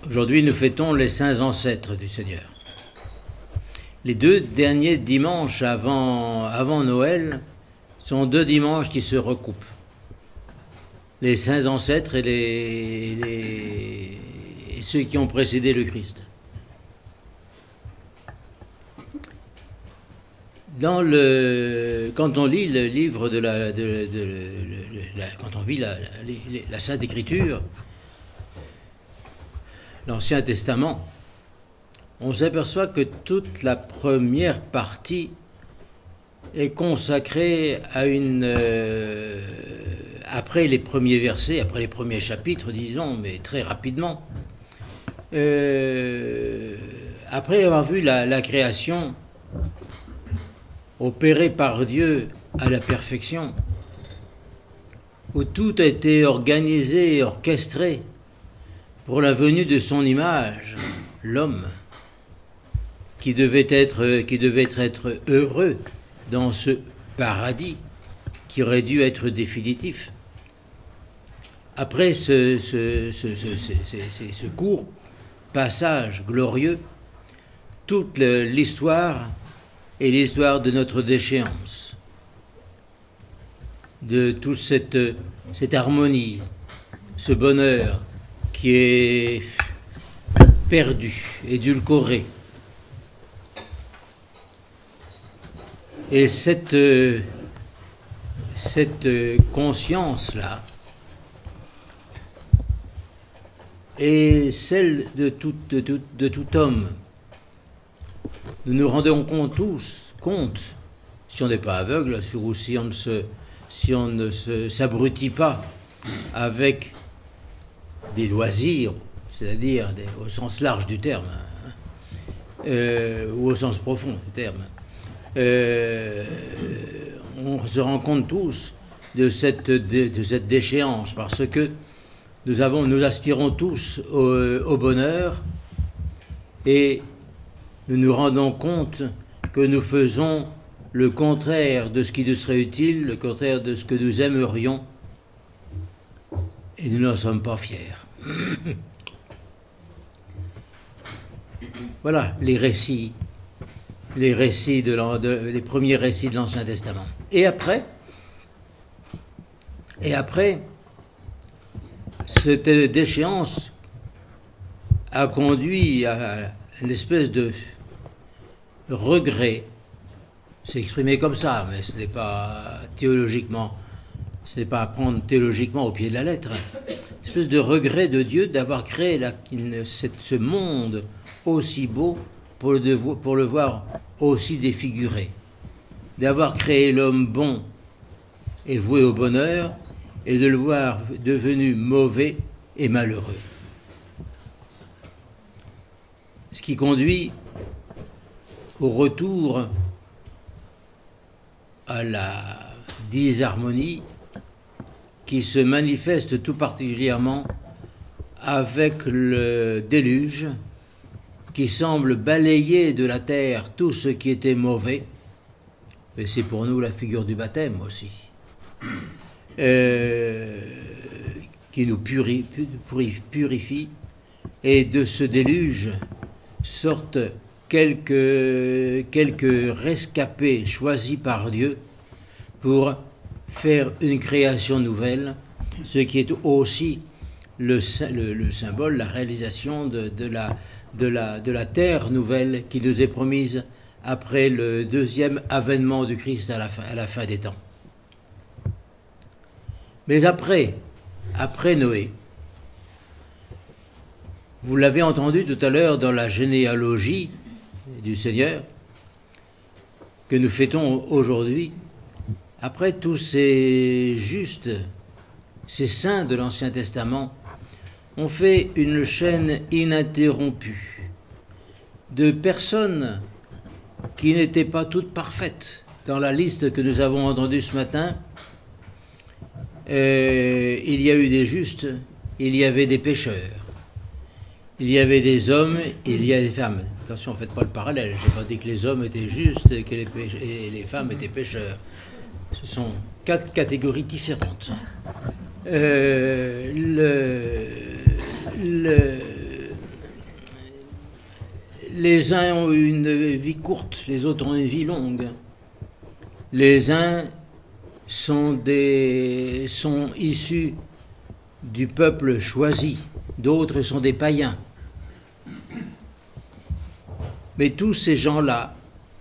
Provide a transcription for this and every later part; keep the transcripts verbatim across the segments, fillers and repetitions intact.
Aujourd'hui, nous fêtons les saints ancêtres du Seigneur. Les deux derniers dimanches avant, avant Noël sont deux dimanches qui se recoupent. Les saints ancêtres et, les, les, et ceux qui ont précédé le Christ. Dans le, quand on lit le livre de la, de, de, de, de la quand on vit la, la, la Sainte Écriture, l'Ancien Testament, on s'aperçoit que toute la première partie est consacrée à une... Euh, après les premiers versets, après les premiers chapitres, disons, mais très rapidement, euh, après avoir vu la, la création opérée par Dieu à la perfection, où tout a été organisé et orchestré pour la venue de son image, l'homme, qui devait être, qui devait être heureux dans ce paradis qui aurait dû être définitif. Après ce, ce, ce, ce, ce, ce, ce court passage glorieux, toute l'histoire est l'histoire de notre déchéance, de toute cette, cette harmonie, ce bonheur qui est perdu, édulcoré. Et cette, cette conscience-là est celle de tout, de, tout, de tout homme. Nous nous rendons compte tous, compte, si on n'est pas aveugle, ou si on ne se, si on ne se, s'abrutit pas avec des loisirs, c'est-à-dire des, au sens large du terme, hein, euh, ou au sens profond du terme. Euh, on se rend compte tous de cette, de, de cette déchéance, parce que nous, avons, nous aspirons tous au, au bonheur, et nous nous rendons compte que nous faisons le contraire de ce qui nous serait utile, le contraire de ce que nous aimerions, et nous n'en sommes pas fiers. Voilà les récits, les récits de, de les premiers récits de l'Ancien Testament. Et après, et après, cette déchéance a conduit à une espèce de regret. C'est exprimé comme ça, mais ce n'est pas théologiquement, ce n'est pas à prendre théologiquement au pied de la lettre. Une espèce de regret de Dieu d'avoir créé la, cette, ce monde aussi beau pour le, pour le voir aussi défiguré. D'avoir créé l'homme bon et voué au bonheur et de le voir devenu mauvais et malheureux. Ce qui conduit au retour à la disharmonie qui se manifeste tout particulièrement avec le déluge qui semble balayer de la terre tout ce qui était mauvais, et c'est pour nous la figure du baptême aussi, euh, qui nous purifie, purifie, et de ce déluge sortent quelques, quelques rescapés choisis par Dieu pour faire une création nouvelle, ce qui est aussi le, le, le symbole, la réalisation de, de, la, de, la, de la terre nouvelle qui nous est promise après le deuxième avènement du Christ à la fin, à la fin des temps. Mais après, après Noé, vous l'avez entendu tout à l'heure dans la généalogie du Seigneur que nous fêtons aujourd'hui, après tous ces justes, ces saints de l'Ancien Testament, ont fait une chaîne ininterrompue de personnes qui n'étaient pas toutes parfaites. Dans la liste que nous avons entendue ce matin, euh, il y a eu des justes, il y avait des pécheurs, il y avait des hommes, il y a des femmes. Attention, ne faites pas le parallèle, je n'ai pas dit que les hommes étaient justes et que les, péch- et les femmes étaient pécheurs. Ce sont quatre catégories différentes. Euh, le, le, les uns ont une vie courte, les autres ont une vie longue. Les uns sont, des, sont issus du peuple choisi, d'autres sont des païens. Mais tous ces gens-là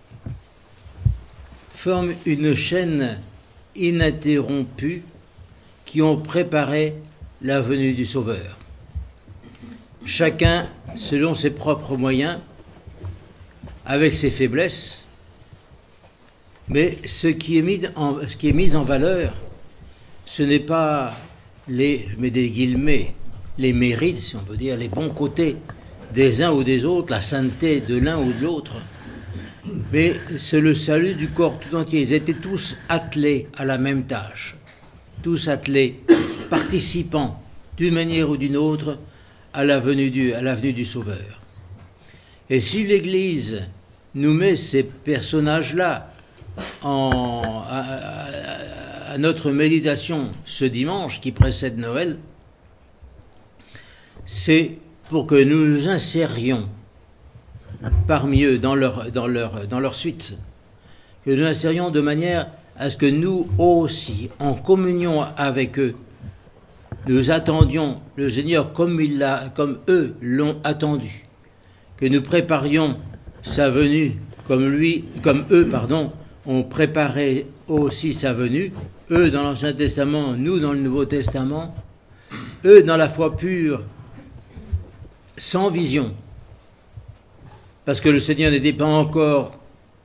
forment une chaîne ininterrompue qui ont préparé la venue du Sauveur. Chacun selon ses propres moyens, avec ses faiblesses, mais ce qui est mis en, ce qui est mis en valeur, ce n'est pas les, je mets des guillemets, les mérites, si on peut dire, les bons côtés des uns ou des autres, la sainteté de l'un ou de l'autre, mais c'est le salut du corps tout entier. Ils étaient tous attelés à la même tâche, tous attelés, participant d'une manière ou d'une autre à la venue du, à la venue du Sauveur. Et si l'Église nous met ces personnages-là en, à, à, à notre méditation ce dimanche qui précède Noël, c'est pour que nous nous insérions parmi eux dans leur, dans leur, dans leur suite, que nous nous insérions de manière à ce que nous aussi, en communion avec eux, nous attendions le Seigneur comme, il l'a, comme eux l'ont attendu, que nous préparions sa venue comme lui, comme eux, pardon, ont préparé aussi sa venue, eux dans l'Ancien Testament, nous dans le Nouveau Testament, eux dans la foi pure, sans vision, parce que le Seigneur n'était pas encore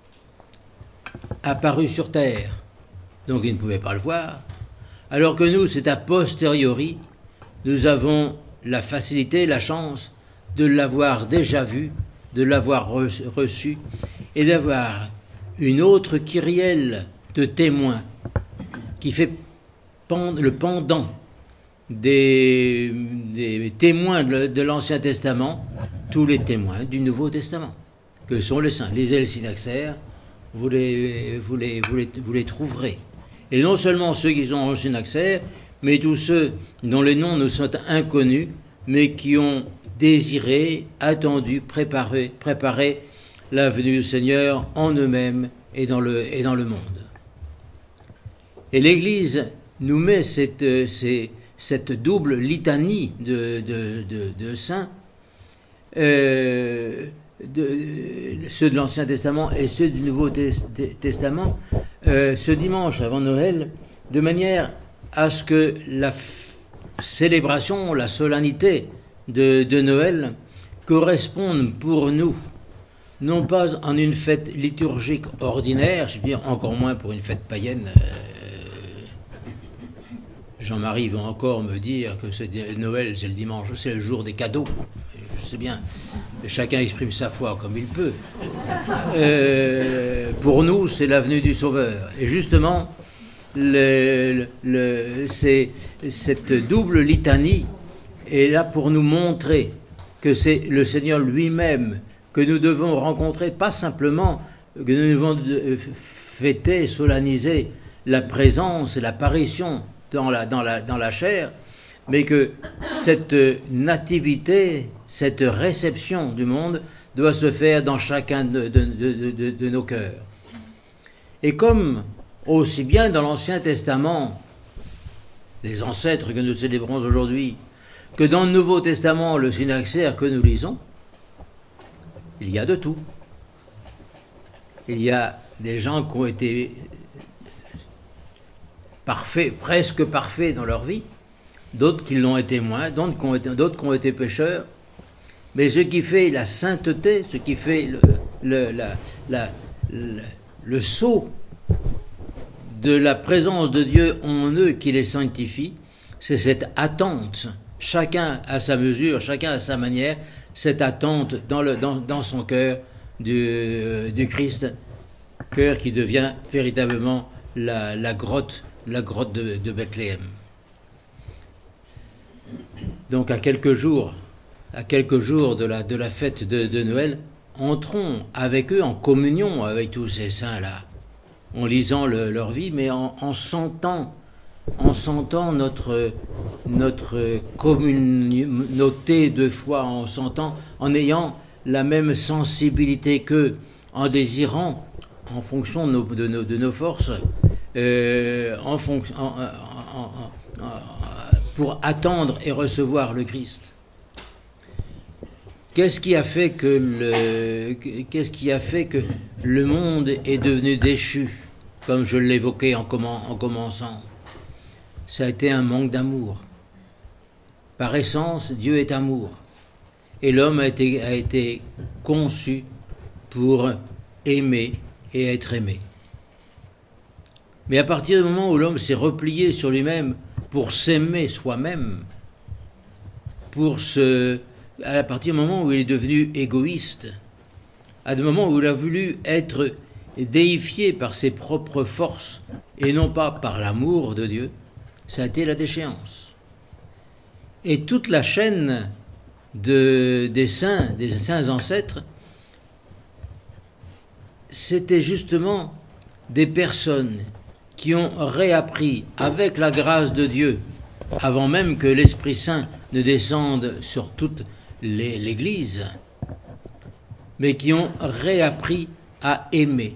apparu sur terre, donc ils ne pouvaient pas le voir, alors que nous, c'est a posteriori, nous avons la facilité, la chance de l'avoir déjà vu, de l'avoir reçu, et d'avoir une autre kyrielle de témoins qui fait le pendant des, des témoins de l'Ancien Testament, tous les témoins du Nouveau Testament, que sont les saints. Lisez le synaxaire, vous les, vous les, vous les, vous les trouverez. Et non seulement ceux qui sont en synaxaire, mais tous ceux dont les noms nous sont inconnus, mais qui ont désiré, attendu, préparé, préparé la venue du Seigneur en eux-mêmes et dans le, et dans le monde. Et l'Église nous met cette, cette, cette double litanie de, de, de, de saints, euh, de, ceux de l'Ancien Testament et ceux du Nouveau Testament, euh, ce dimanche avant Noël, de manière à ce que la célébration, la solennité de, de Noël corresponde pour nous, non pas en une fête liturgique ordinaire, je veux dire encore moins pour une fête païenne. Euh, Jean-Marie va encore me dire que c'est Noël, c'est le dimanche, c'est le jour des cadeaux. Je sais bien, chacun exprime sa foi comme il peut. Euh, pour nous, c'est la venue du Sauveur. Et justement, le, le, c'est, cette double litanie est là pour nous montrer que c'est le Seigneur lui-même que nous devons rencontrer, pas simplement que nous devons fêter, solenniser la présence et l'apparition dans la, dans la, dans la chair, mais que cette nativité, cette réception du monde doit se faire dans chacun de, de, de, de, de nos cœurs. Et comme aussi bien dans l'Ancien Testament, les ancêtres que nous célébrons aujourd'hui, que dans le Nouveau Testament, le synaxaire que nous lisons, il y a de tout. Il y a des gens qui ont été parfaits, presque parfaits dans leur vie, d'autres qui l'ont été moins, d'autres qui ont été, d'autres qui ont été pécheurs. Mais ce qui fait la sainteté, ce qui fait le, le, la, la, le, le sceau de la présence de Dieu en eux qui les sanctifie, c'est cette attente, chacun à sa mesure, chacun à sa manière, cette attente dans, le, dans, dans son cœur du, du Christ, cœur qui devient véritablement la, la grotte, la grotte de, de Bethléem. Donc à quelques jours, à quelques jours de la, de la fête de, de Noël, entrons avec eux en communion avec tous ces saints-là, en lisant le, leur vie, mais en, en sentant, en sentant notre, notre communauté de foi, en sentant, en ayant la même sensibilité qu'eux, en désirant, en fonction de nos, de nos, de nos forces, euh, en fonction, en, en, en, en, pour attendre et recevoir le Christ. Qu'est-ce qui a fait que le, qu'est-ce qui a fait que le monde est devenu déchu, comme je l'évoquais en, commen, en commençant? Ça a été un manque d'amour. Par essence, Dieu est amour. Et l'homme a été, a été conçu pour aimer et être aimé. Mais à partir du moment où l'homme s'est replié sur lui-même pour s'aimer soi-même, pour se, à partir du moment où il est devenu égoïste, à du moment où il a voulu être déifié par ses propres forces et non pas par l'amour de Dieu, ça a été la déchéance. Et toute la chaîne de, des saints, des saints ancêtres, c'était justement des personnes qui ont réappris avec la grâce de Dieu, avant même que l'Esprit Saint ne descende sur toute les, l'Église, mais qui ont réappris à aimer.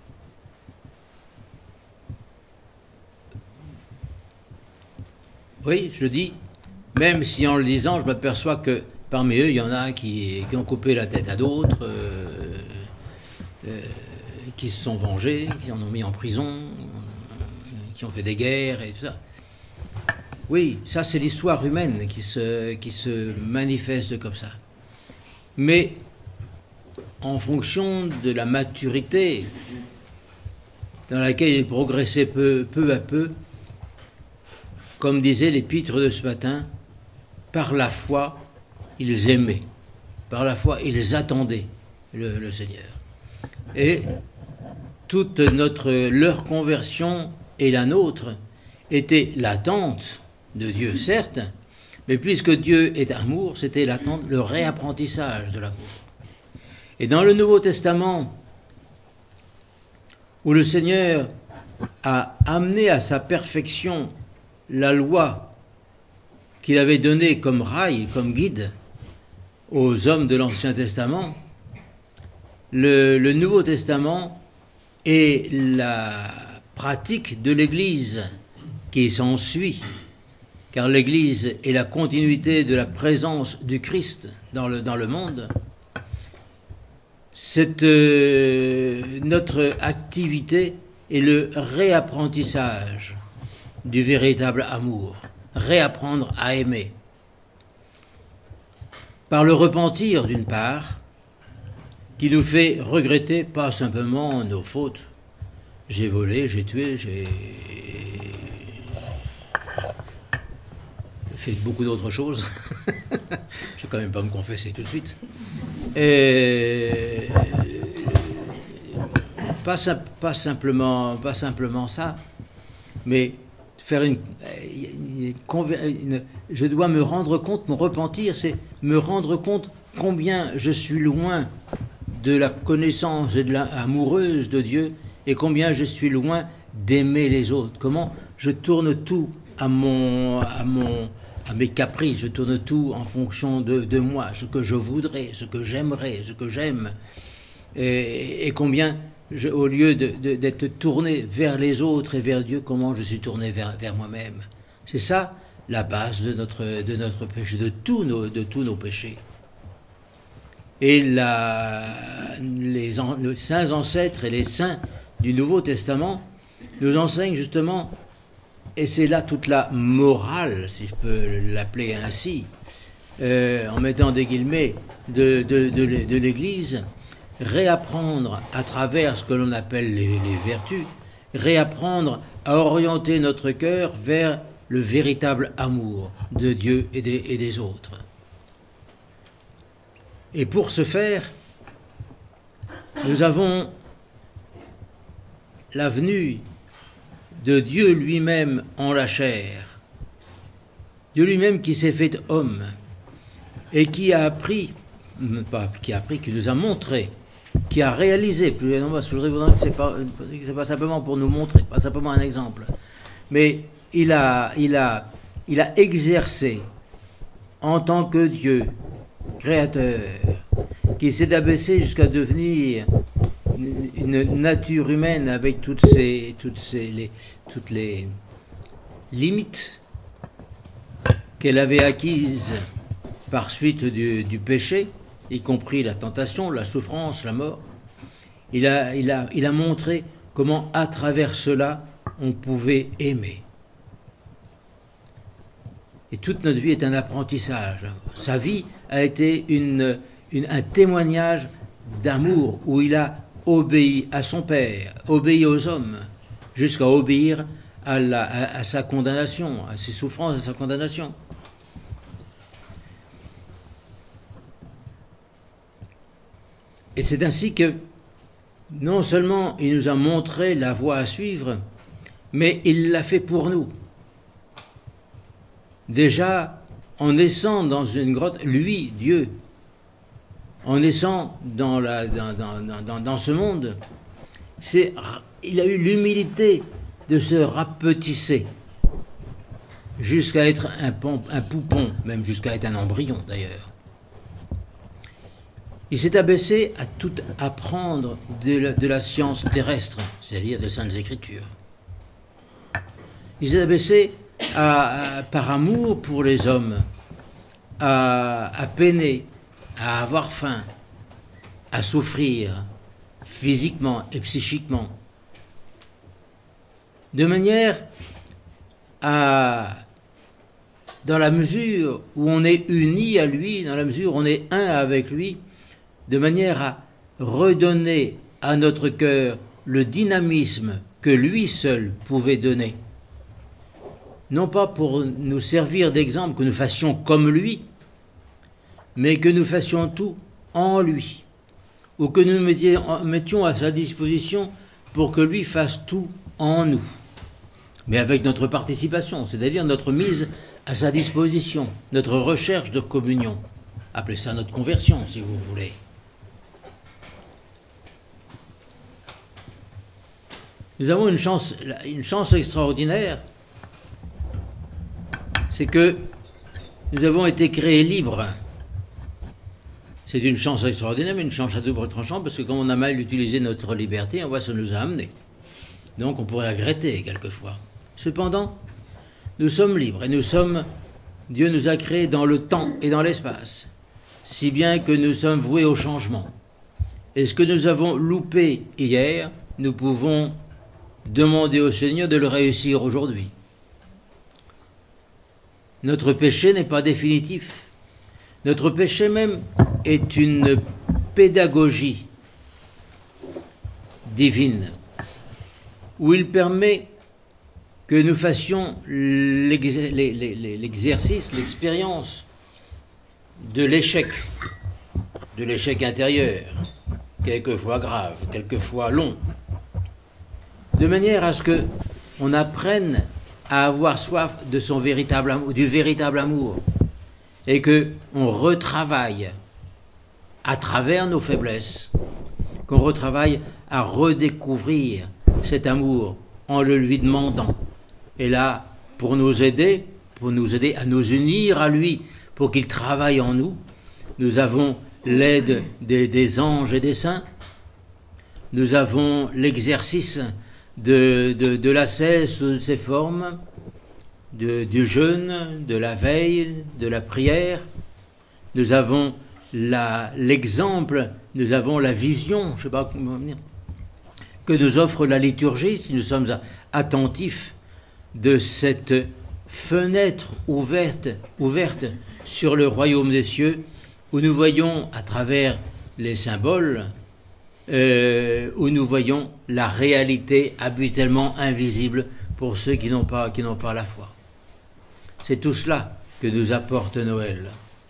Oui, je le dis, même si en le disant, je m'aperçois que parmi eux, il y en a qui, qui ont coupé la tête à d'autres, euh, euh, qui se sont vengés, qui en ont mis en prison, euh, qui ont fait des guerres et tout ça. Oui, ça c'est l'histoire humaine qui se, qui se manifeste comme ça. Mais en fonction de la maturité dans laquelle ils progressaient peu, peu à peu, comme disait l'épître de ce matin, par la foi, ils aimaient, par la foi, ils attendaient le, le Seigneur. Et toute notre, leur conversion et la nôtre était l'attente de Dieu, certes, mais puisque Dieu est amour, c'était l'attente, le réapprentissage de l'amour. Et dans le Nouveau Testament, où le Seigneur a amené à sa perfection la loi qu'il avait donnée comme rail, comme guide aux hommes de l'Ancien Testament, le, le Nouveau Testament est la pratique de l'Église qui s'ensuit, car l'Église est la continuité de la présence du Christ dans le, dans le monde. Cette, euh, notre activité est le réapprentissage du véritable amour, réapprendre à aimer. Par le repentir d'une part, qui nous fait regretter pas simplement nos fautes. J'ai volé, j'ai tué, j'ai fait beaucoup d'autres choses. Je ne vais quand même pas me confesser tout de suite. Et pas, pas, simplement, pas simplement ça, mais faire une, une, une, je dois me rendre compte, me repentir, c'est me rendre compte combien je suis loin de la connaissance et de l'amoureuse de Dieu et combien je suis loin d'aimer les autres. Comment je tourne tout à mon, à mon, à mes caprices, je tourne tout en fonction de, de moi, ce que je voudrais, ce que j'aimerais, ce que j'aime, et, et combien Je, au lieu de, de, d'être tourné vers les autres et vers Dieu, comment je suis tourné vers, vers moi-même. C'est ça la base de notre, de notre péché, de tous nos, de tous nos péchés. Et la, les, les saints ancêtres et les saints du Nouveau Testament nous enseignent justement, et c'est là toute la morale, si je peux l'appeler ainsi, euh, en mettant des guillemets, de, de, de, de l'Église, réapprendre à travers ce que l'on appelle les, les vertus, réapprendre à orienter notre cœur vers le véritable amour de Dieu et des, et des autres. Et pour ce faire, nous avons la venue de Dieu lui-même en la chair, Dieu lui-même qui s'est fait homme et qui a appris, pas qui a appris, qui nous a montré, qui a réalisé, plus non, parce que je voudrais que ce n'est pas, pas simplement pour nous montrer, pas simplement un exemple, mais il a, il a, il a exercé en tant que Dieu, créateur, qui s'est abaissé jusqu'à devenir une nature humaine avec toutes ces, toutes ces, les, toutes les limites qu'elle avait acquises par suite du, du péché, y compris la tentation, la souffrance, la mort. Il a, il a, il a montré comment, à travers cela, on pouvait aimer. Et toute notre vie est un apprentissage. Sa vie a été une, une, un témoignage d'amour où il a obéi à son Père, obéi aux hommes, jusqu'à obéir à, la, à, à sa condamnation, à ses souffrances, à sa condamnation. Et c'est ainsi que non seulement il nous a montré la voie à suivre, mais il l'a fait pour nous. Déjà, en naissant dans une grotte, lui, Dieu, en naissant dans, la, dans, dans, dans, dans ce monde, c'est, il a eu l'humilité de se rapetisser jusqu'à être un, un poupon, même jusqu'à être un embryon d'ailleurs. Il s'est abaissé à tout apprendre de la, de la science terrestre, c'est-à-dire des Saintes Écritures. Il s'est abaissé à, à, par amour pour les hommes, à, à peiner, à avoir faim, à souffrir physiquement et psychiquement, de manière à, dans la mesure où on est uni à lui, dans la mesure où on est un avec lui, de manière à redonner à notre cœur le dynamisme que lui seul pouvait donner. Non pas pour nous servir d'exemple, que nous fassions comme lui, mais que nous fassions tout en lui, ou que nous mettions, mettions à sa disposition pour que lui fasse tout en nous, mais avec notre participation, c'est-à-dire notre mise à sa disposition, notre recherche de communion. Appelez ça notre conversion, si vous voulez. Nous avons une chance, une chance extraordinaire, c'est que nous avons été créés libres. C'est une chance extraordinaire, mais une chance à double tranchant, parce que quand on a mal utilisé notre liberté, on voit ça nous a amené. Donc on pourrait regretter quelquefois. Cependant, nous sommes libres, et nous sommes, Dieu nous a créés dans le temps et dans l'espace, si bien que nous sommes voués au changement. Et ce que nous avons loupé hier, nous pouvons demander au Seigneur de le réussir aujourd'hui. Notre péché n'est pas définitif. Notre péché même est une pédagogie divine où il permet que nous fassions l'exercice, l'expérience de l'échec, de l'échec intérieur, quelquefois grave, quelquefois long, de manière à ce que on apprenne à avoir soif de son véritable amour, du véritable amour, et que on retravaille à travers nos faiblesses, qu'on retravaille à redécouvrir cet amour en le lui demandant. Et là, pour nous aider, pour nous aider à nous unir à lui, pour qu'il travaille en nous, nous avons l'aide des, des anges et des saints, nous avons l'exercice de, de, de l'ascèse sous ses formes, de, du jeûne, de la veille, de la prière. Nous avons la, l'exemple, nous avons la vision, je ne sais pas comment dire, que nous offre la liturgie, si nous sommes attentifs de cette fenêtre ouverte, ouverte sur le royaume des cieux, où nous voyons à travers les symboles, euh, où nous voyons la réalité habituellement invisible pour ceux qui n'ont pas, qui n'ont pas la foi. C'est tout cela que nous apporte Noël.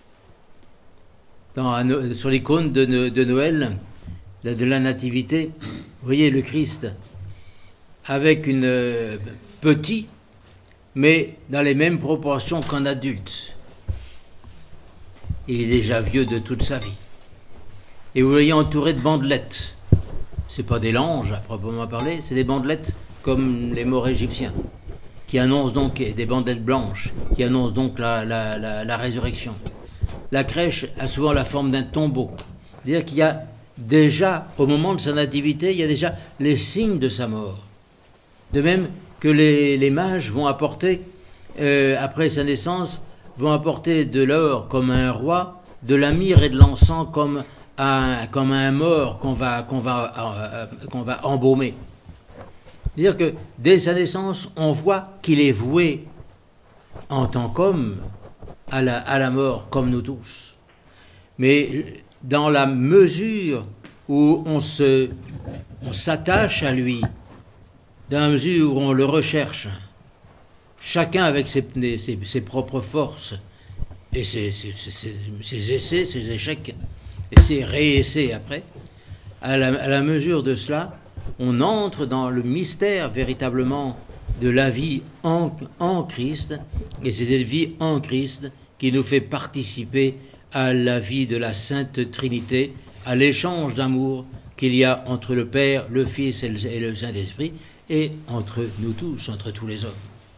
Dans, sur l'icône de, de Noël, de, de la Nativité, vous voyez le Christ avec une euh, petit, mais dans les mêmes proportions qu'un adulte. Il est déjà vieux de toute sa vie. Et vous voyez entouré de bandelettes. Ce n'est pas des langes à proprement parler, c'est des bandelettes comme les morts égyptiens, qui annoncent donc des bandelettes blanches, qui annoncent donc la, la, la, la résurrection. La crèche a souvent la forme d'un tombeau, C'est-à-dire qu'il y a déjà, au moment de sa nativité, il y a déjà les signes de sa mort. De même que les, les mages vont apporter, euh, après sa naissance, vont apporter de l'or comme un roi, de la myrrhe et de l'encens comme un, comme un mort qu'on va, qu'on va, euh, qu'on va embaumer. C'est-à-dire que dès sa naissance, on voit qu'il est voué en tant qu'homme à la, à la mort, comme nous tous. Mais dans la mesure où on se, on s'attache à lui, dans la mesure où on le recherche, chacun avec ses, ses, ses propres forces, et ses, ses, ses, ses essais, ses échecs, et ses réessais après, à la, à la mesure de cela, on entre dans le mystère véritablement de la vie en, en Christ, et c'est cette vie en Christ qui nous fait participer à la vie de la Sainte Trinité, à l'échange d'amour qu'il y a entre le Père, le Fils et le, et le Saint-Esprit, et entre nous tous, entre tous les hommes.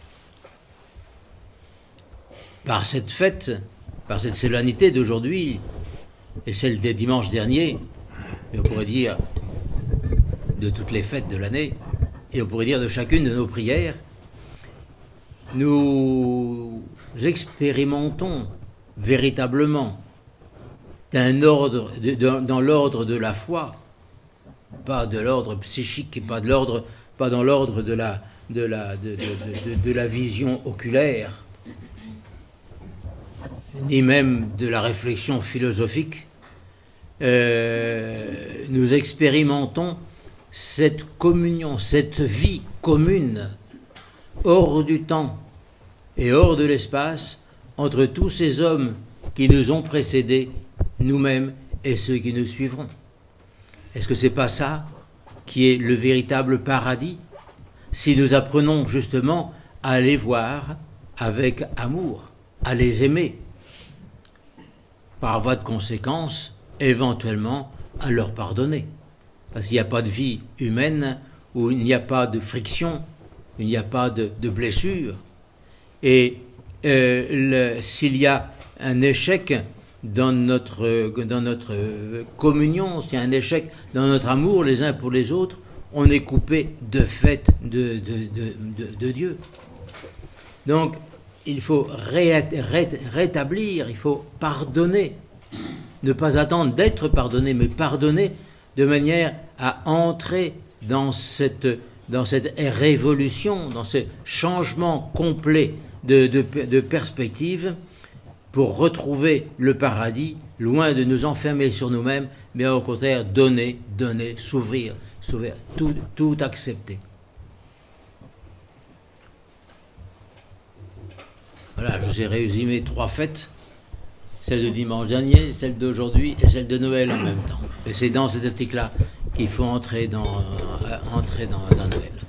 Par cette fête, par cette solennité d'aujourd'hui, et celle des dimanches derniers, et on pourrait dire de toutes les fêtes de l'année, et on pourrait dire de chacune de nos prières, nous expérimentons véritablement d'un ordre, de, de, dans l'ordre de la foi, pas de l'ordre psychique, pas de l'ordre, pas dans l'ordre de la, de la, de, de, de, de la vision oculaire, ni même de la réflexion philosophique. Euh, nous expérimentons cette communion, cette vie commune, hors du temps et hors de l'espace, entre tous ces hommes qui nous ont précédés, nous-mêmes et ceux qui nous suivront. Est-ce que ce n'est pas ça qui est le véritable paradis, si nous apprenons justement à les voir avec amour, à les aimer, par voie de conséquence, éventuellement à leur pardonner. Parce qu'il n'y a pas de vie humaine où il n'y a pas de friction, il n'y a pas de, de blessure. Et euh, le, s'il y a un échec dans notre, dans notre communion, s'il y a un échec dans notre amour les uns pour les autres, on est coupé de fait de, de, de, de, de Dieu. Donc, il faut ré, ré, rétablir, il faut pardonner. Ne pas attendre d'être pardonné, mais pardonner de manière à entrer dans cette, dans cette révolution, dans ce changement complet de, de, de perspective pour retrouver le paradis, loin de nous enfermer sur nous-mêmes, mais au contraire donner, donner, s'ouvrir, s'ouvrir, tout, tout accepter. Voilà, je vous ai résumé trois fêtes, celle de dimanche dernier, celle d'aujourd'hui et celle de Noël en même temps. Et c'est dans cette optique-là qu'il faut entrer dans, euh, entrer dans, dans Noël.